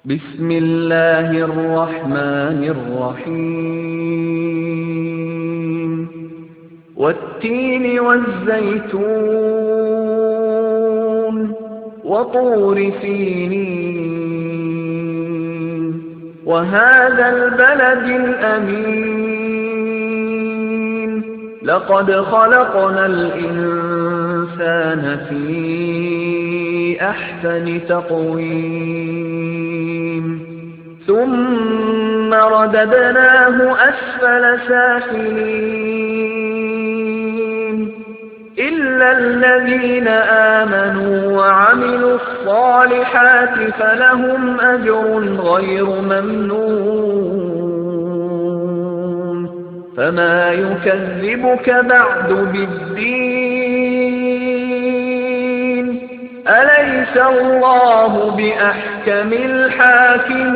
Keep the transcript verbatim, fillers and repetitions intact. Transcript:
بسم الله الرحمن الرحيم والتين والزيتون وطور سينين وهذا البلد الأمين لقد خلقنا الإنسان في أحسن تقويم ثم رددناه أسفل سافلين إلا الذين آمنوا وعملوا الصالحات فلهم أجر غير ممنون فما يكذبك بعد بالدين أليس الله بأحكم الحاكمين